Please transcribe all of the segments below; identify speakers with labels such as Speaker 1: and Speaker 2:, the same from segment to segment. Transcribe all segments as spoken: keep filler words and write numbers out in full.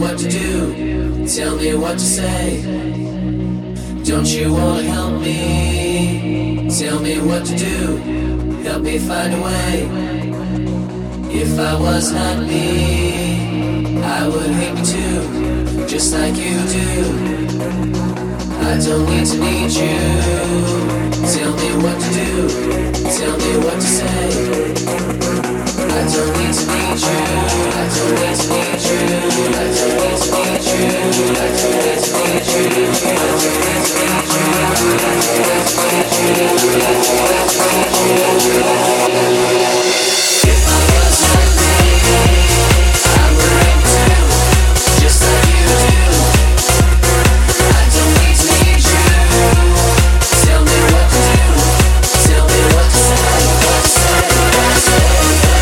Speaker 1: what to do, tell me what to say. Don't you wanna help me? Tell me what to do, help me find a way. If I was not me, I would hate me too, just like you do. I don't need to need you. Tell me what to do, tell me what to say. I don't need to need you. I don't need to need you. I don't need to need you. I don't need to need you. I don't need to need you. I don't need to need you. If I was not me, I would hate too, just like you do. I don't need to need you. Tell me what to do. Tell me what to say. What to say. What to say.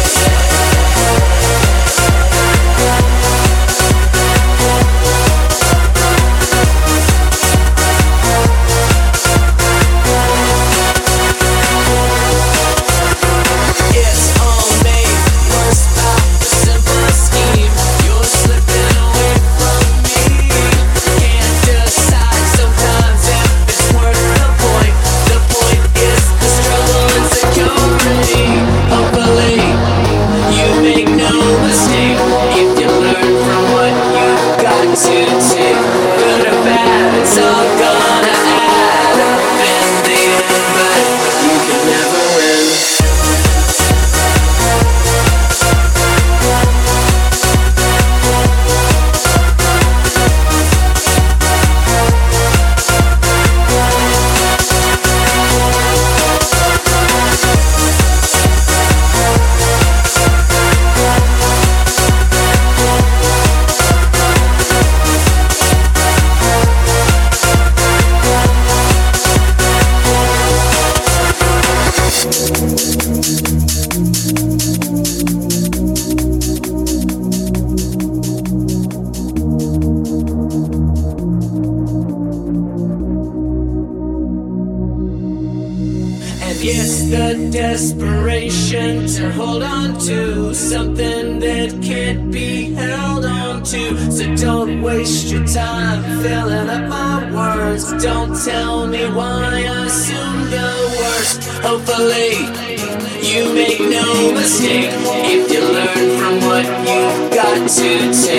Speaker 1: Yes, the desperation to hold on to something that can't be held on to. So don't waste your time filling up my words. Don't tell me why I assume the worst. Hopefully you make no mistake if you learn from what you've got to take.